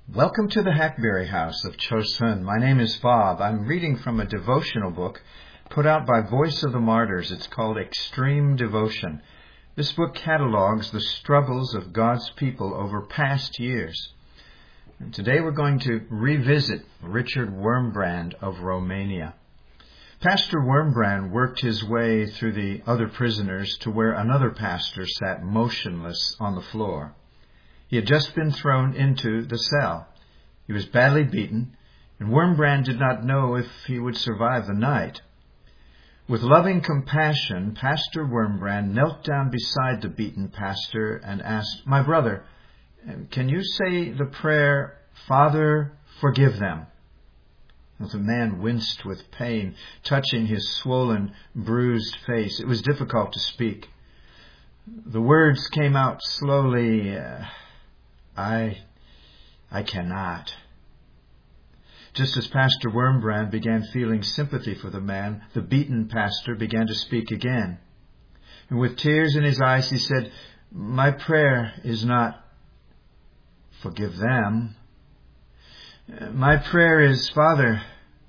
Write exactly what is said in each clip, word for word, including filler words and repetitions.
Welcome to the Hackberry House of Chosun. My name is Bob. I'm reading from a devotional book put out by Voice of the Martyrs. It's called Extreme Devotion. This book catalogs the struggles of God's people over past years. And today we're going to revisit Richard Wurmbrand of Romania. Pastor Wurmbrand worked his way through the other prisoners to where another pastor sat motionless on the floor. He had just been thrown into the cell. He was badly beaten, and Wurmbrand did not know if he would survive the night. With loving compassion, Pastor Wurmbrand knelt down beside the beaten pastor and asked, "My brother, can you say the prayer, 'Father, forgive them'?" The man winced with pain, touching his swollen, bruised face. It was difficult to speak. The words came out slowly, uh, I, I cannot. Just as Pastor Wurmbrand began feeling sympathy for the man, the beaten pastor began to speak again. And with tears in his eyes, he said, "My prayer is not, forgive them. My prayer is, Father,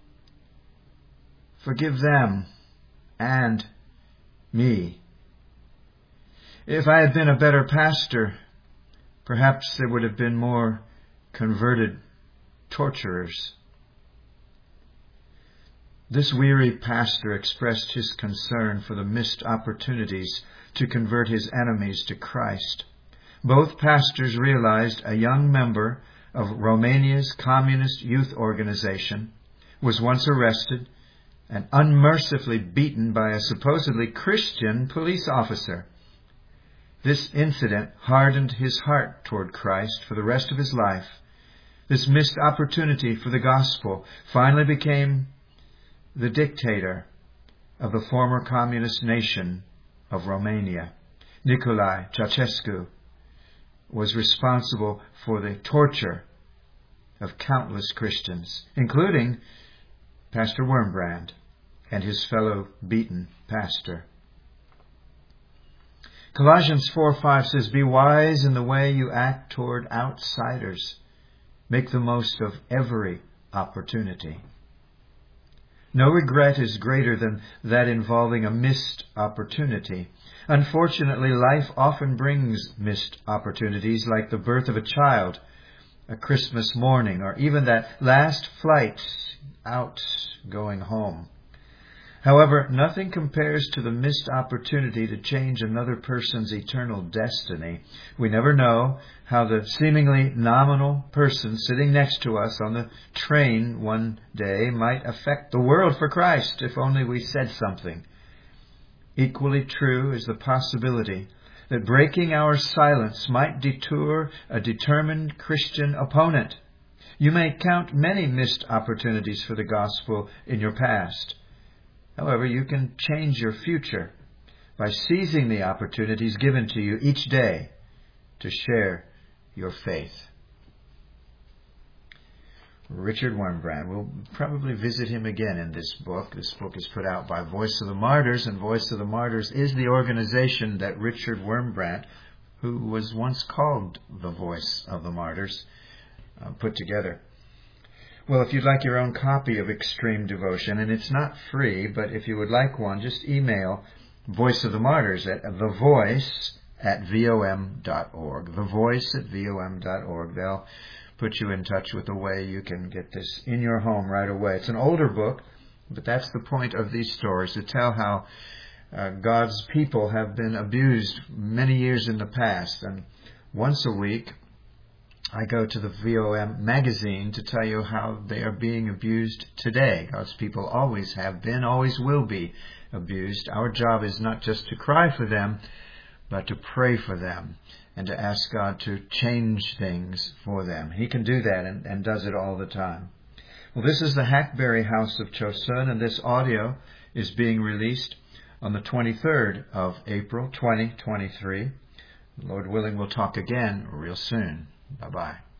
forgive them and me. If I had been a better pastor, perhaps there would have been more converted torturers." This weary pastor expressed his concern for the missed opportunities to convert his enemies to Christ. Both pastors realized a young member of Romania's communist youth organization was once arrested and unmercifully beaten by a supposedly Christian police officer. This incident hardened his heart toward Christ for the rest of his life. This missed opportunity for the gospel finally became the dictator of the former communist nation of Romania. Nicolae Ceausescu was responsible for the torture of countless Christians, including Pastor Wurmbrand and his fellow beaten pastor. Colossians four five says, "Be wise in the way you act toward outsiders. Make the most of every opportunity." No regret is greater than that involving a missed opportunity. Unfortunately, life often brings missed opportunities like the birth of a child, a Christmas morning, or even that last flight out going home. However, nothing compares to the missed opportunity to change another person's eternal destiny. We never know how the seemingly nominal person sitting next to us on the train one day might affect the world for Christ if only we said something. Equally true is the possibility that breaking our silence might detour a determined Christian opponent. You may count many missed opportunities for the gospel in your past. However, you can change your future by seizing the opportunities given to you each day to share your faith. Richard Wurmbrand. We'll probably visit him again in this book. This book is put out by Voice of the Martyrs, and Voice of the Martyrs is the organization that Richard Wurmbrand, who was once called the Voice of the Martyrs, uh, put together. Well, if you'd like your own copy of Extreme Devotion, and it's not free, but if you would like one, just email Voice of the Martyrs at thevoice at vom dot org. thevoice at vom dot org. They'll put you in touch with a way you can get this in your home right away. It's an older book, but that's the point of these stories, to tell how uh, God's people have been abused many years in the past. And once a week, I go to the V O M magazine to tell you how they are being abused today. God's people always have been, always will be abused. Our job is not just to cry for them, but to pray for them and to ask God to change things for them. He can do that and, and does it all the time. Well, this is the Hackberry House of Chosun, and this audio is being released on the twenty-third of April, twenty twenty-three. Lord willing, we'll talk again real soon. Bye-bye.